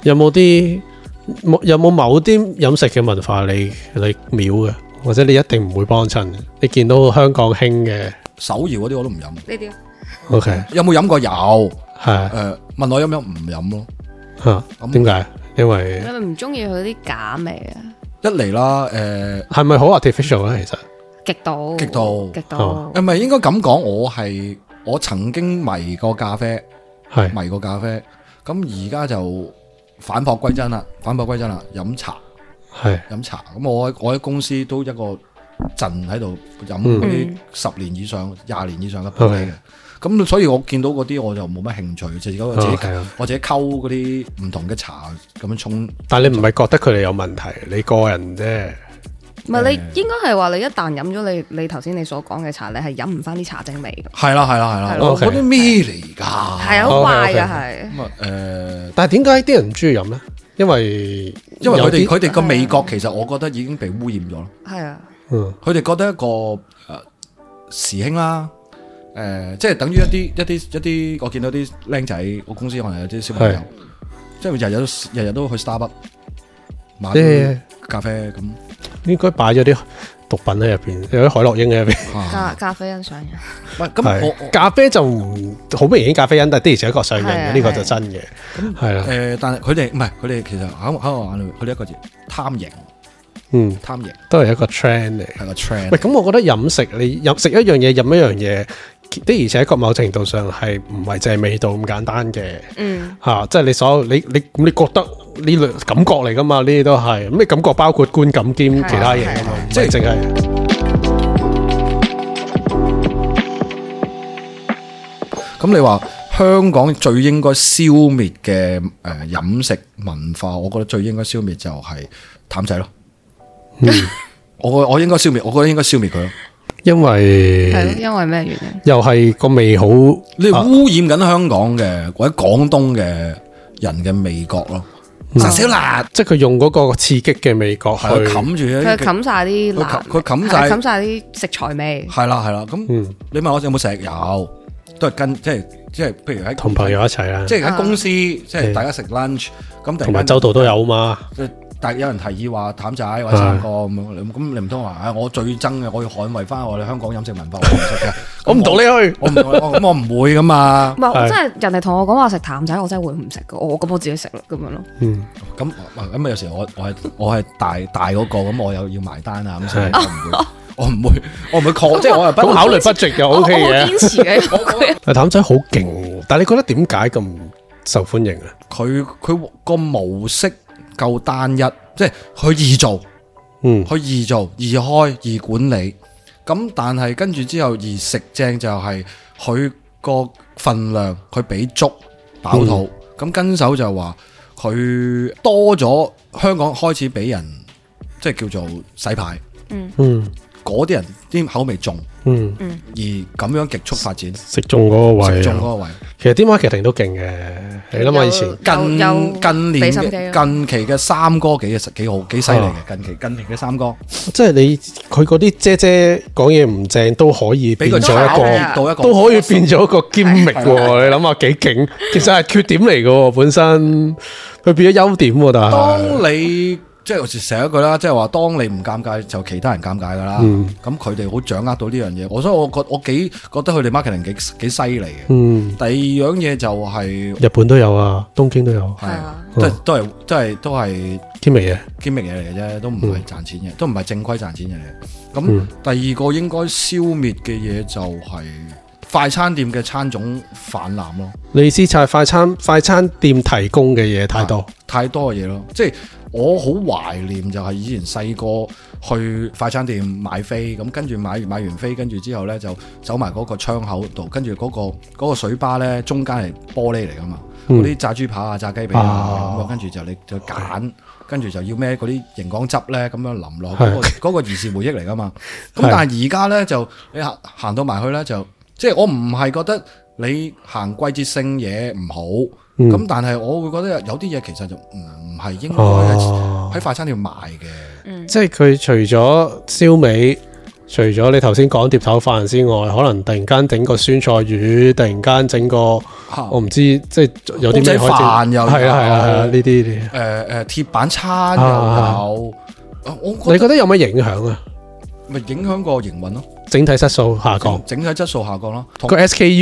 [SPEAKER 1] 有冇某啲飲食嘅文化你秒嘅，或者你一定唔會幫襯？你見到香港興嘅
[SPEAKER 2] 手搖嗰啲我都唔飲。呢
[SPEAKER 3] 啲
[SPEAKER 1] OK
[SPEAKER 2] 有冇飲過？有
[SPEAKER 1] 係
[SPEAKER 2] 問我飲唔飲咯？
[SPEAKER 1] 嚇點解？因為
[SPEAKER 3] 你咪唔中意佢啲假味啊！
[SPEAKER 2] 一嚟啦，
[SPEAKER 1] 係咪好 artificial 咧？其實
[SPEAKER 3] 極度。
[SPEAKER 2] 唔係應該咁講，我曾經迷過咖啡，迷過咖啡。咁而家就返璞歸真啦，飲茶。飲茶。咁我喺公司都一個陣喺度飲嗰啲10年以上、20年以上嘅啤嘅。咁所以我見到嗰啲我就冇乜興趣，就係我自己溝嗰啲唔同嘅茶咁樣沖。但係你唔係覺得佢哋有問題，你個人啫。
[SPEAKER 3] 唔係，你應該係話你一旦飲咗你頭先你所講嘅茶，你係飲唔翻啲茶精味。係啦。嗰啲咩嚟㗎？係啊，好怪㗎係。
[SPEAKER 1] 但係點解啲人唔中意飲咧？因為
[SPEAKER 2] 佢哋個味覺其實我覺得已經被污染咗咯。係啊。佢哋覺得一個時興啦。即係等於一啲，我見到啲僆仔，我公司可能有啲小朋友，即係日日都去 Starbucks 買啲咖啡咁。應該擺咗啲
[SPEAKER 1] 毒品喺入邊，有啲海洛因喺入邊。
[SPEAKER 3] 咖啡因上癮。
[SPEAKER 2] 喂，咁
[SPEAKER 1] 咖啡就好明顯咖啡因，但係的而且確上癮嘅，呢個就真嘅。係啦。
[SPEAKER 2] 但係佢哋唔係佢哋其實喺我眼裏，佢哋一個字貪型。貪型
[SPEAKER 1] 都係一個 trend 嚟，
[SPEAKER 2] 係個 trend。
[SPEAKER 1] 喂，咁我覺得飲食你食一樣嘢，飲一樣嘢。的而且確某程度上係唔係淨係味道咁簡單嘅，即係你所有你覺得呢類感覺嚟噶嘛？呢啲都係咁，你感覺包括觀感兼其他嘢噶嘛，即係淨係。
[SPEAKER 2] 咁你話香港最應該消滅嘅飲食文化，我覺得最應該消滅就係譚仔咯。我應該消滅，我覺得應該消滅佢咯。
[SPEAKER 1] 因為
[SPEAKER 3] 咩原因？
[SPEAKER 1] 又係個味好，
[SPEAKER 2] 你污染緊香港嘅或者廣東嘅人嘅味覺咯。殺小辣，
[SPEAKER 1] 即係佢用嗰個刺激嘅味覺去
[SPEAKER 2] 冚住，
[SPEAKER 3] 佢冚晒啲辣，
[SPEAKER 2] 佢冚晒
[SPEAKER 3] 啲食材味。
[SPEAKER 2] 係啦，咁你問我有冇食？有，都係跟即係，譬如喺
[SPEAKER 1] 同朋友一齊啦，
[SPEAKER 2] 即係喺公司，即係大家食 lunch， 咁
[SPEAKER 1] 同埋周道都有嘛。
[SPEAKER 2] 但係有人提議話譚仔或者三哥咁樣，咁你唔通話我最憎嘅，我要捍衛翻我哋香港飲食文化，我唔食嘅，
[SPEAKER 1] 我唔同你去，
[SPEAKER 2] 咁我唔會噶嘛。
[SPEAKER 3] 唔係，真係人哋同我講話食譚仔，我真係會唔食嘅。咁我自己食啦，咁樣咯。
[SPEAKER 2] 咁有時我係大嗰個，咁我又要埋單啊，咁所以我唔會抗，即係我又不
[SPEAKER 1] 考慮 budget 又 OK 嘅。
[SPEAKER 3] 我堅持嘅。
[SPEAKER 1] 譚仔好勁，但係你覺得點解咁受歡迎啊？
[SPEAKER 2] 佢個模式夠單一，即係佢易做，佢易做、易開、易管理。咁但係跟住之後而食正就係佢個份量，佢俾足飽肚。咁跟手就話佢多咗，香港開始俾人即係叫做洗牌。嗰啲人啲口味重，而咁樣極速發展，
[SPEAKER 1] 食中嗰個位，其實啲 marketing 都勁嘅。你諗下以前近期嘅三哥幾好幾犀利嘅，近期嘅三哥，即係佢嗰啲姐講嘢唔正都可以變咗一個，都可以變咗一個兼職喎。你諗下幾勁，其實係缺點嚟嘅本身，佢變咗優點。但係
[SPEAKER 2] 當你即係我成日一句啦，即係話當你唔尷尬就其他人尷尬噶啦。咁佢哋好掌握到呢樣嘢，所以我幾覺得佢哋 marketing 幾犀利嘅。第二樣嘢就係
[SPEAKER 1] 日本都有啊，東京都有，
[SPEAKER 2] 係都係
[SPEAKER 1] 兼味嘢
[SPEAKER 2] 嚟嘅啫，都唔係賺錢嘅，都唔係正規賺錢嘅嘢。咁第二個應該消滅嘅嘢就係快餐店嘅餐種泛濫咯。
[SPEAKER 1] 你意思就係快餐店提供嘅嘢太多
[SPEAKER 2] 嘅嘢咯，即係。我好懷念就係以前細個去快餐店買飛，咁跟住買完飛，跟住之後呢就走埋嗰個窗口度，跟住嗰個水吧呢，中間係玻璃嚟噶嘛，嗰啲炸豬扒啊、炸雞髀啊，咁跟住就你就揀，跟住就要咩嗰啲熒光汁呢，咁樣淋落嗰個兒時回憶嚟噶嘛。咁但係而家呢，就你行到埋去呢，就即係我唔係覺得你行季節性嘢唔好，咁但係我會覺得有啲嘢其實就唔係應該喺快餐店賣嘅。
[SPEAKER 1] 即係佢除咗燒味，除咗你頭先講碟頭飯之外，可能突然間整個酸菜魚，突然間整個我唔知，即係有啲咩
[SPEAKER 2] 飯又
[SPEAKER 1] 係啊呢啲
[SPEAKER 2] 鐵板餐又有。
[SPEAKER 1] 你覺得有乜影響啊？
[SPEAKER 2] 咪影響個營運咯，
[SPEAKER 1] 整體質素下降，
[SPEAKER 2] 咯。
[SPEAKER 1] 個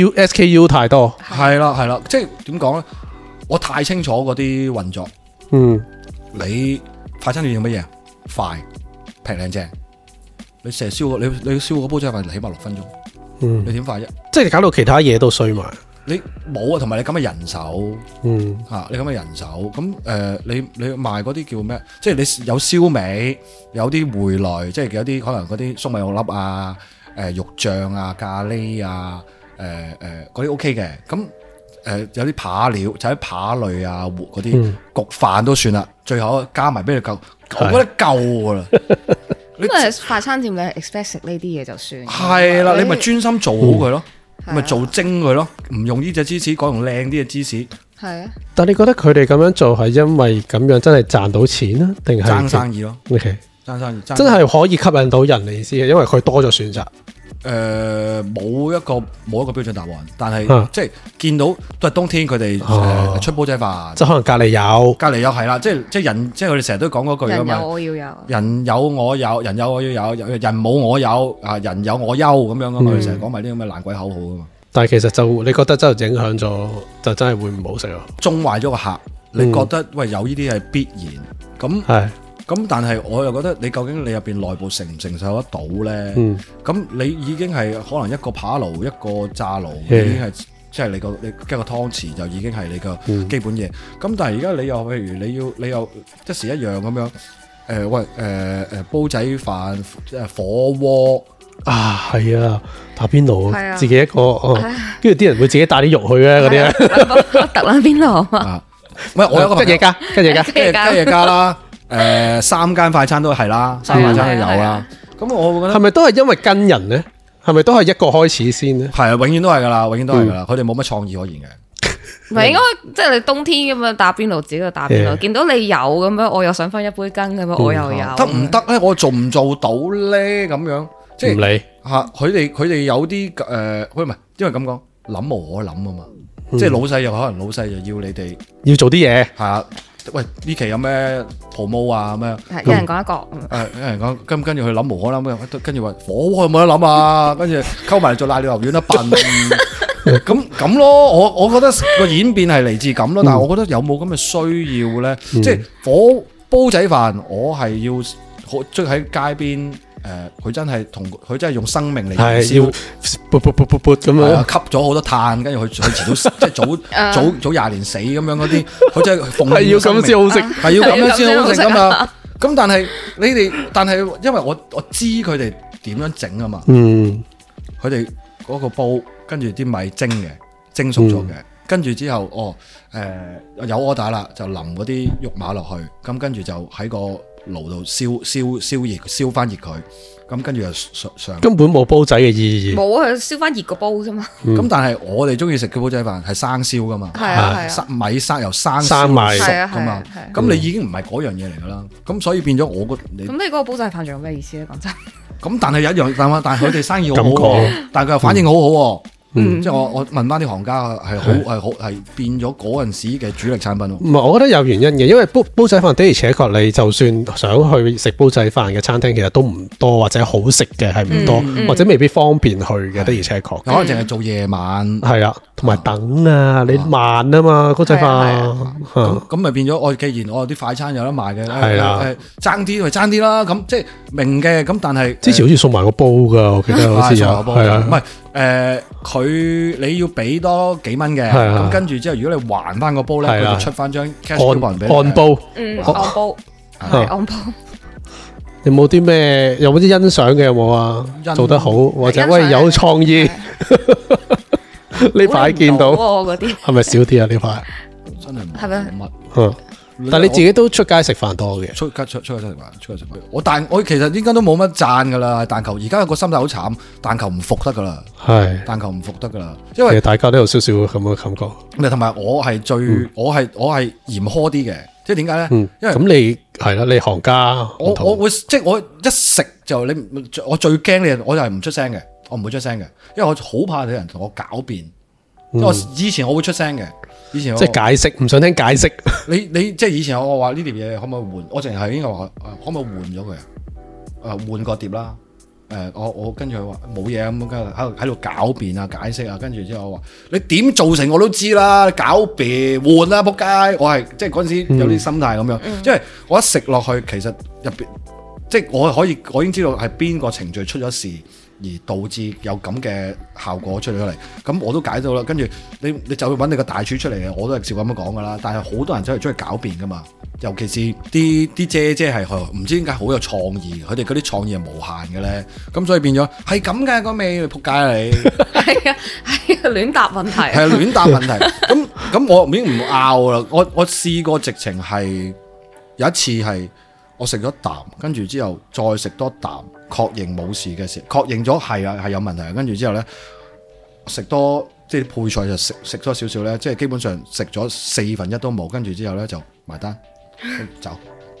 [SPEAKER 1] SKU 太多，
[SPEAKER 2] 係啦，即係點講咧？我太清楚嗰啲運作。你快餐店要乜嘢？快、平、靚、正。你成日燒你燒嗰煲仔飯起碼6分鐘。你點快啫？
[SPEAKER 1] 即係搞到其他嘢都衰埋。
[SPEAKER 2] 你冇啊，同埋你咁嘅人手。你咁嘅人手，咁你賣嗰啲叫咩？即係你有燒味，有啲回來，即係有啲可能嗰啲粟米肉粒啊、肉醬啊、咖喱啊、嗰啲 OK 嘅。咁有啲扒料，就喺扒類啊、嗰啲焗飯都算啦。最後加埋俾你夠，我覺得夠噶啦。
[SPEAKER 3] 因為快餐店你係 expect 食呢啲嘢就算。
[SPEAKER 2] 係啦，你咪專心做好佢咯，咪做精佢咯，唔用呢隻芝士，改用靚啲嘅芝士。係啊。但
[SPEAKER 1] 你覺得佢哋咁樣做係因為咁樣真係賺到錢啊，定係
[SPEAKER 2] 爭生意咯？
[SPEAKER 1] OK，
[SPEAKER 2] 爭生意，
[SPEAKER 1] 真係可以吸引到人嚟意思嘅，因為佢多咗選擇。
[SPEAKER 2] 冇一個標準答案，但係即係見到都係冬天佢哋出煲仔飯，
[SPEAKER 1] 即係可能隔離有
[SPEAKER 2] 係啦，即係人，即係佢哋成日都講嗰句㗎嘛，
[SPEAKER 3] 人有我要有，
[SPEAKER 2] 人有我有，人有我要有，人冇我有啊，人有我憂咁樣㗎嘛，佢哋成日講埋啲咁嘅爛鬼口號㗎嘛。
[SPEAKER 1] 但係其實就你覺得真係影響咗，就真係會唔好食咯。
[SPEAKER 2] 縱壞咗個客，你覺得喂有呢啲係必然咁係。咁但係我又覺得你究竟你入邊內部承唔承受得到咧？咁你已經係可能一個扒爐一個炸爐已經係即係你一個湯匙就已經係你個基本嘢。咁但係而家你又譬如你又一時一樣咁樣煲仔飯火鍋
[SPEAKER 1] 啊係啊打邊爐自己一個跟住啲人會自己帶啲肉去咧嗰啲咧
[SPEAKER 3] 特冷邊爐啊！
[SPEAKER 2] 喂，我有個
[SPEAKER 1] 吉野家啦。
[SPEAKER 2] 3間快餐都係啦，3間快餐都有啦。咁我會覺得
[SPEAKER 1] 係咪都係因為跟人咧？係咪都係一個開始先咧？
[SPEAKER 2] 係啊，永遠都係噶啦，永遠都係噶啦。佢哋冇乜創意可言嘅。
[SPEAKER 3] 唔係應該即係你冬天咁樣打邊爐，自己去打邊爐，見到你有咁樣，我又想翻一杯羹咁樣，我又有
[SPEAKER 2] 得唔得咧？我做唔做到咧？咁樣即係唔理吓。佢哋有啲唔係，因為咁講諗無可諗啊嘛。即係老細又可能老細又要你哋
[SPEAKER 1] 要做啲嘢
[SPEAKER 2] 係啊。喂，呢期有咩 promo 啊咁樣？
[SPEAKER 3] 係一人講一個。
[SPEAKER 2] 一人講，跟住佢諗無可諗，跟住話火鍋有冇得諗啊？跟住溝埋做瀨尿牛丸一笨，咁咯。我覺得個演變係嚟自咁咯。但係我覺得有冇咁嘅需要咧？即係煲仔飯，我係要即喺街邊。佢真係用生命嚟燃燒，
[SPEAKER 1] 噗咁樣
[SPEAKER 2] 吸咗好多碳，跟住佢遲到即係早20年死咁樣嗰啲，佢真係奉獻
[SPEAKER 1] 要咁先好食，
[SPEAKER 2] 係要咁樣先好食噶嘛。咁但係因為我知佢哋點樣整啊嘛，佢哋嗰個煲跟住啲米蒸熟咗嘅，跟住之後有 order 啦，就淋嗰啲肉馬落去，咁跟住就喺個爐度燒翻熱佢，咁跟住就上
[SPEAKER 1] 根本冇煲仔嘅意義，
[SPEAKER 3] 冇啊，燒翻熱個煲啫嘛。
[SPEAKER 2] 咁但係我哋中意食嘅煲仔飯係生燒噶嘛，米由生米熟噶嘛，咁你已經唔係嗰樣嘢嚟噶啦，咁所以變咗我覺得
[SPEAKER 3] 咁你嗰個煲仔飯仲有咩意思咧？講真，
[SPEAKER 2] 咁但係有一樣，但係佢哋生意好好，但係佢又反應好好。即係我問翻啲行家係變咗嗰陣時嘅主力產品。
[SPEAKER 1] 唔係，我覺得有原因嘅，因為煲仔飯的而且確，你就算想去食煲仔飯嘅餐廳，其實都唔多，或者好食嘅係唔多，或者未必方便去嘅的而且確。
[SPEAKER 2] 可能淨係做夜晚。係啊，
[SPEAKER 1] 同埋等啊，你慢啊嘛，煲仔飯。
[SPEAKER 2] 咁咪變咗我既然我有啲快餐有得賣嘅，爭啲咪爭啲啦。咁即係明嘅，咁但係
[SPEAKER 1] 之前好似送埋個煲噶，我記得好似有。係啊，
[SPEAKER 2] 唔係。佢你要俾多幾蚊嘅，咁跟住之後，如果你還翻個煲咧，佢就出翻張 cash coupon 俾你。
[SPEAKER 1] 按煲，
[SPEAKER 3] 按煲。
[SPEAKER 1] 有冇啲咩？有冇啲欣賞嘅有冇啊？做得好或者喂有創意？呢排見到
[SPEAKER 3] 嗰啲
[SPEAKER 1] 係咪少啲啊？呢排
[SPEAKER 2] 真係
[SPEAKER 3] 係咩？
[SPEAKER 2] 乜？
[SPEAKER 1] 但係你自己都出街食飯多嘅，
[SPEAKER 2] 出街食飯。我其實應該都冇乜讚噶啦，但求而家個心態好慘，但求唔服得噶啦，但求唔服得噶啦，因為
[SPEAKER 1] 大家都有少少咁嘅感覺。
[SPEAKER 2] 同埋我係我係嚴苛啲嘅，即係點解咧？因為
[SPEAKER 1] 咁你係啦，你行家，
[SPEAKER 2] 我會即係我一食就我最驚你，我就係唔出聲嘅，我唔會出聲嘅，因為我好怕有人同我狡辯。我以前我會出聲嘅。以前
[SPEAKER 1] 即係解釋，唔想聽解釋。
[SPEAKER 2] 你即係以前我話呢碟嘢可唔可以換？我淨係應該話可唔可以換咗佢？換個碟啦。我跟住佢話冇嘢咁，跟住喺度狡辯啊、解釋啊，跟住之後我話你點造成我都知啦，狡辯換啦，仆街！我係即係嗰陣時有啲心態咁樣，因為我一食落去，其實入邊即係我已經知道係邊個程序出咗事。而導致有咁嘅效果出嚟，咁我都解到啦。跟住你就會揾你個大廚出嚟嘅，我都係照咁樣講噶啦。但係好多人走嚟中意狡辯噶嘛，尤其是啲姐係唔知點解好有創意，佢哋嗰啲創意係無限嘅咧。咁所以變咗係咁嘅個味，仆街啊你！
[SPEAKER 3] 係啊，亂答問題。
[SPEAKER 2] 係啊，亂答問題。咁我已經唔拗啦。我試過直情係有一次係我食咗啖，跟住之後再食多啖。確認冇事嘅時，確認咗係有問題，跟住之後咧食多即係配菜就食多少少咧，即係基本上食咗1/4都冇，跟住之後咧就埋單走。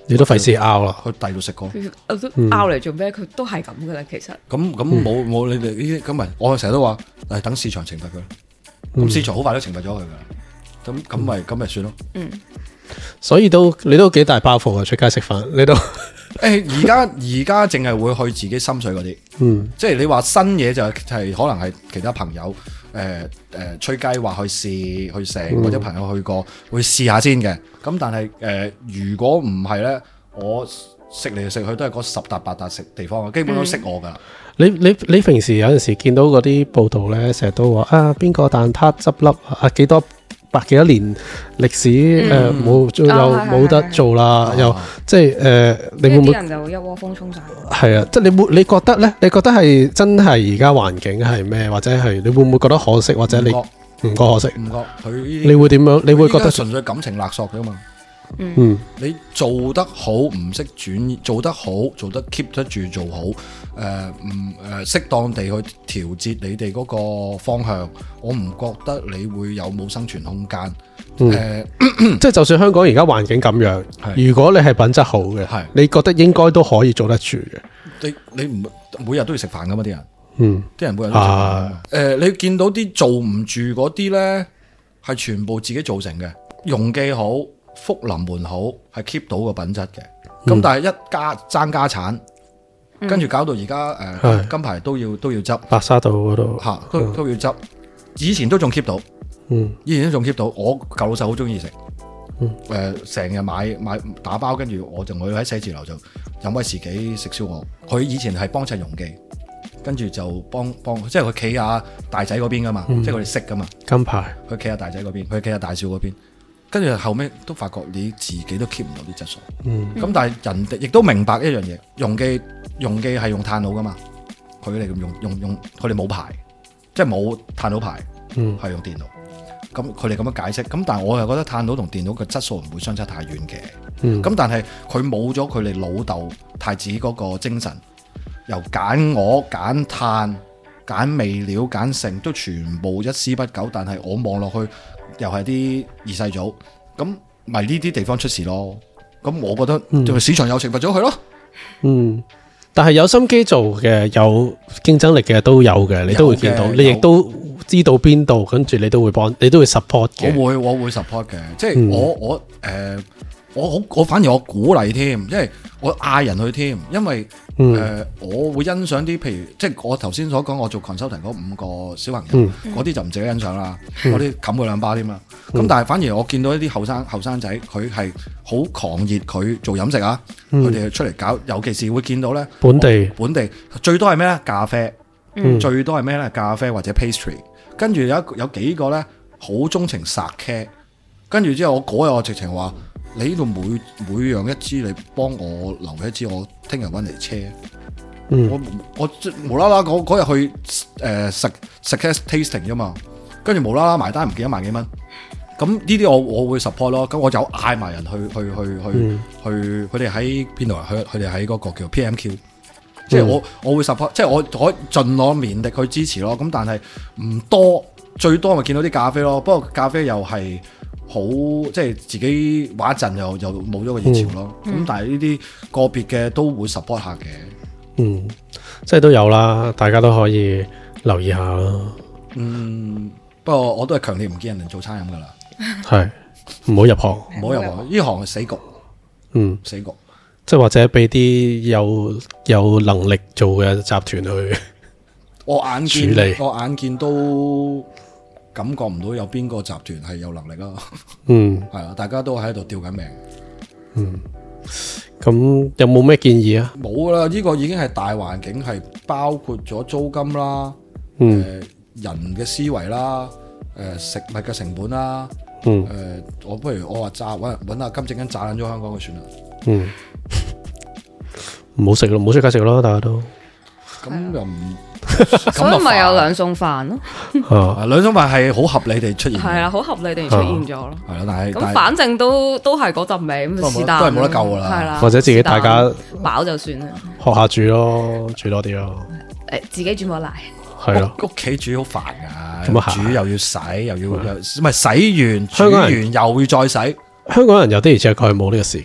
[SPEAKER 1] 你都費事拗啦，
[SPEAKER 2] 去第度食過，
[SPEAKER 3] 拗嚟做咩？佢都係咁噶啦，其實。
[SPEAKER 2] 咁冇你哋呢啲咁咪，我成日都話，等市場懲罰佢，咁市場好快都懲罰咗佢噶，咁咪算咯。
[SPEAKER 1] 所以你都幾大包袱啊！出街食飯，你都
[SPEAKER 2] 而家淨係會去自己心水嗰啲，即係你話新嘢就係可能係其他朋友吹雞話去試去食，或者朋友去過會試下先嘅。咁但係如果唔係咧，我食嚟食去都係嗰10笪8笪食地方，基本都識我噶。
[SPEAKER 1] 你平時有陣時見到嗰啲報道咧，成日都話邊個蛋撻執笠啊，幾多年歷史冇得做啦，又即係你會唔會啲
[SPEAKER 3] 人就一窩蜂衝晒？
[SPEAKER 1] 係啊，即係你覺得咧？你覺得係真係而家環境係咩？或者係你會唔會覺得可惜？或者你唔覺可惜？唔覺佢你會點樣？你會覺得
[SPEAKER 2] 純粹感情勒索㗎嘛？你做得好唔識轉，做得好做得 keep 得住做好，適當地去調節你哋嗰個方向，我唔覺得你會有冇生存空間。
[SPEAKER 1] 即係就算香港而家環境咁樣，如果你係品質好嘅，你覺得應該都可以做得住嘅。
[SPEAKER 2] 你唔每日都要食飯噶嘛？啲人，啲人每日都要食飯。你見到啲做唔住嗰啲咧，係全部自己造成嘅，容記好。福臨門好係 keep 到個品質嘅，咁但係一家爭家產，跟住搞到而家金牌都要執，
[SPEAKER 1] 白沙道嗰度
[SPEAKER 2] 都要執，以前都仲 keep 到，以前都仲 keep 到，我舊老細好中意食，成日買打包，跟住我就喺寫字樓就飲威士忌食燒鵝，佢以前係幫襯容記，跟住就幫即係佢企下大仔嗰邊噶嘛，即係佢哋識噶嘛，
[SPEAKER 1] 金牌
[SPEAKER 2] 佢企下大仔嗰邊，佢企下大少嗰邊。跟住後尾都發覺你自己都 keep 唔到啲質素，咁但係人哋亦都明白一樣嘢，容記係用炭爐噶嘛，佢哋咁用佢哋冇牌，即係冇炭爐牌，係用電爐，咁佢哋咁樣解釋，咁但係我又覺得炭爐同電爐嘅質素唔會相差太遠嘅，咁但係佢冇咗佢哋老豆太子嗰個精神，由揀鵝揀炭揀味料揀剩都全部一絲不苟，但係我望落去。又係啲二世祖，咁咪呢啲地方出事咯。咁我覺得就市場又懲罰咗佢咯。
[SPEAKER 1] 但係有心機做嘅，有競爭力嘅都有嘅，你都會見到，你亦都知道邊度，跟住你都會幫，你都會 support 嘅。
[SPEAKER 2] 我會 support 嘅，即係我反而我鼓勵添，因為我嗌人去添，因為我會欣賞啲，譬如即係我頭先所講，我做 consulting 嗰5個小朋友，嗰啲就唔值得欣賞啦，嗰啲冚佢2巴添啦。咁但係反而我見到一啲後生仔，佢係好狂熱，佢做飲食啊，佢哋出嚟搞，尤其是會見到咧本地最多係咩咧？咖啡，最多係咩咧？咖啡或者 pastry， 跟住有幾個咧好鍾情 sake， 跟住之後我嗰日我直情話。你呢度每樣一支，你幫我留一支，我聽日揾嚟車。我無啦啦嗰日去食 tasting 啫嘛，跟住無啦啦埋單唔見1萬幾蚊。咁呢啲我會 support 咯。咁我就嗌埋人去，佢哋喺邊度啊？佢哋喺嗰個叫 PMQ，即係我會 support，即係我盡我綿力去支持咯。咁但係唔多，最多咪見到啲咖啡咯。不過咖啡又係。好即係自己玩一陣又冇咗個熱潮咯，咁但係呢啲個別嘅都會 support 下嘅，
[SPEAKER 1] 即係都有啦，大家都可以留意下咯。
[SPEAKER 2] 不過我都係強烈唔見人哋做餐飲噶啦，
[SPEAKER 1] 係唔好入行，
[SPEAKER 2] 唔好入行，呢行係死局，死局，
[SPEAKER 1] 即係或者俾啲有能力做嘅集團去，
[SPEAKER 2] 我眼見都。感覺唔到有邊個集團係有能力咯，係啊，大家都喺度吊緊命。
[SPEAKER 1] 咁有冇咩建議啊？
[SPEAKER 2] 冇啦，呢個已經係大環境，係包括咗租金啦，人嘅思維啦，食物嘅成本啦，我不如我話揾下金正恩炸撚咗香港就算啦。
[SPEAKER 1] 唔好食咯，唔好出街食咯，大家都。
[SPEAKER 2] 咁又唔。
[SPEAKER 3] 所以咪有兩餸飯咯，
[SPEAKER 2] 兩餸飯係好合理地出現，
[SPEAKER 3] 係啦，好合理地出現咗咯，
[SPEAKER 2] 係啦，但係
[SPEAKER 3] 咁反正都係嗰陣味，咁是但
[SPEAKER 2] 都係冇得救噶啦，
[SPEAKER 3] 係啦，
[SPEAKER 1] 或者自己大家
[SPEAKER 3] 飽就算啦，
[SPEAKER 1] 學下煮咯，煮多啲咯，
[SPEAKER 3] 自己煮冇賴，
[SPEAKER 1] 係咯，
[SPEAKER 2] 屋企煮好煩噶，煮又要洗，又要唔係洗完煮完又要再洗，
[SPEAKER 1] 香港人有啲而且佢冇呢個時間。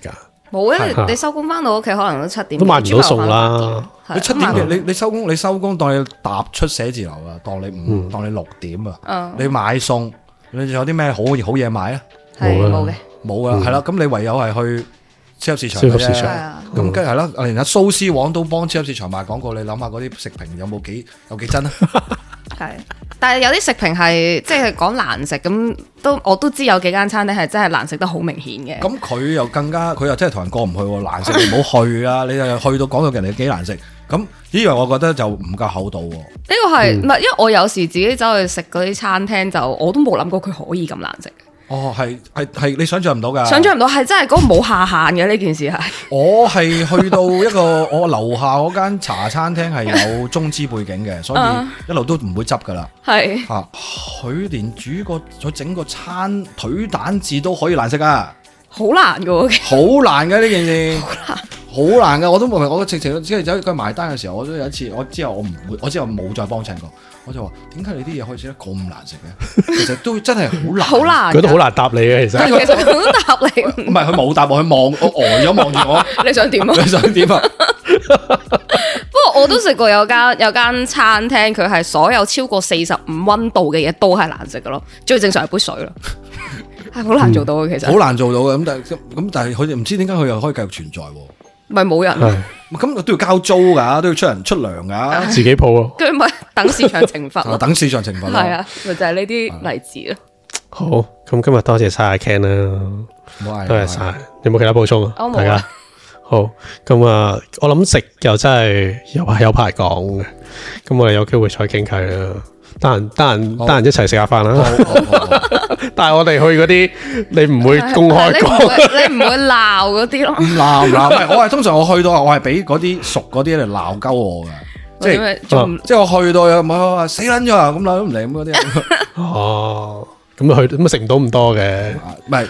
[SPEAKER 3] 冇啊！你收工翻到屋企可能都7點，
[SPEAKER 1] 都買唔到餸啦。
[SPEAKER 2] 你7點嘅，你收工當你踏出寫字樓啊，當你6點啊，你買餸，你仲有啲咩好嘢買啊？
[SPEAKER 3] 冇嘅，
[SPEAKER 2] 冇啊，係啦，咁你唯有係去超級市場嘅啫。咁跟住係啦，連阿蘇絲黃都幫超級市場賣廣告，你諗下嗰啲食評有幾真啊？
[SPEAKER 3] 係，但係有啲食評係即係講難食，咁我都知有幾間餐廳係真係難食得好明顯嘅。
[SPEAKER 2] 咁佢又真係同人過唔去喎，難食你唔好去啊！你又去到講到人哋幾難食，咁呢樣我覺得就唔夠厚道喎。呢
[SPEAKER 3] 個係唔係？因為我有時自己走去食嗰啲餐廳，我都冇諗過佢可以咁難食。
[SPEAKER 2] 哦，係你想象唔到㗎，
[SPEAKER 3] 想象唔到係真係嗰個冇下限嘅呢件事係。
[SPEAKER 2] 我係去到一個我樓下嗰間茶餐廳係有中資背景嘅，所以一路都唔會執㗎啦。係佢連佢整個餐腿蛋治都可以難食啊！
[SPEAKER 3] 好難㗎喎，
[SPEAKER 2] 好難㗎呢件事，好難㗎。我都冇，我直情即係走去埋單嘅時候，我都有一次，我之後冇再幫襯過。我就話點解你啲嘢可以整得咁難食嘅？其實都真係好難，
[SPEAKER 1] 佢都好難答你嘅。其實
[SPEAKER 3] 佢都答你，
[SPEAKER 2] 唔係佢冇答我，佢望我呆咗望住我。
[SPEAKER 3] 你想點啊？
[SPEAKER 2] 你想點啊？
[SPEAKER 3] 不過我都食過有間餐廳，佢係所有超過45溫度嘅嘢都係難食嘅咯。最正常係杯水咯，係好難做到嘅。其實好
[SPEAKER 2] 難做到嘅，但係佢哋唔知點解佢又可以繼續存在。
[SPEAKER 3] 咪冇人，
[SPEAKER 2] 咁都要交租噶，都要出人出糧噶，
[SPEAKER 1] 自己鋪咯。
[SPEAKER 3] 佢咪等市場懲罰，
[SPEAKER 2] 等市場懲罰。
[SPEAKER 3] 係啊，咪就係呢啲例子咯。
[SPEAKER 1] 好，咁今日多謝晒阿 Ken 啦，多謝晒。有冇其他補充啊？大家好，咁啊，我諗食又真係有排講嘅，咁我哋有機會再傾偈啦。得閒一齊食下飯啦。但係我哋去嗰啲，你唔會公開講，
[SPEAKER 3] 你唔會鬧嗰啲咯。
[SPEAKER 2] 唔鬧，我係通常我去到，我係俾嗰啲熟嗰啲嚟鬧鳩我噶，即係我去到有冇話死撚咗啊咁啦，都唔嚟咁嗰啲。
[SPEAKER 1] 哦，咁食唔到咁多嘅，
[SPEAKER 2] 唔係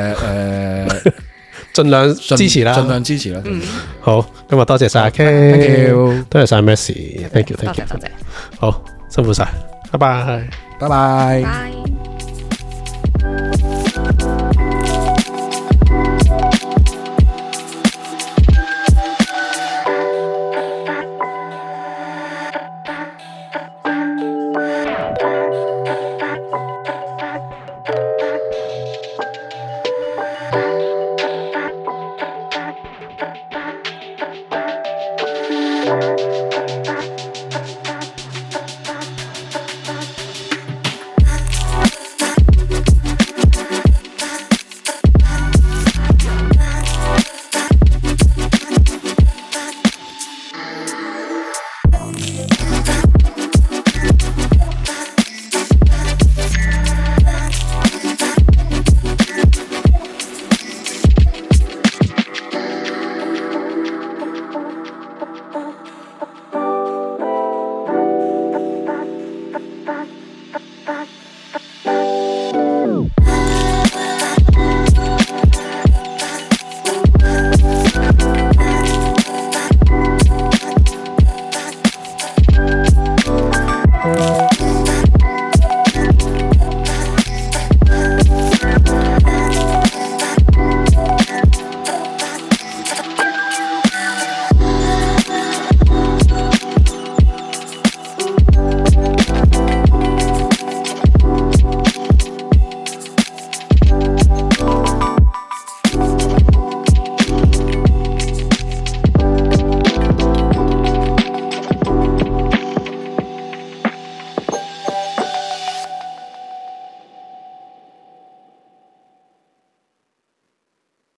[SPEAKER 1] 盡量支持啦，
[SPEAKER 2] 盡量支持啦。
[SPEAKER 1] 好，今日多謝晒阿 Ken，多謝晒 Messi，thank you，
[SPEAKER 3] 多謝。
[SPEAKER 1] 好，辛苦晒，拜拜。
[SPEAKER 2] 拜拜。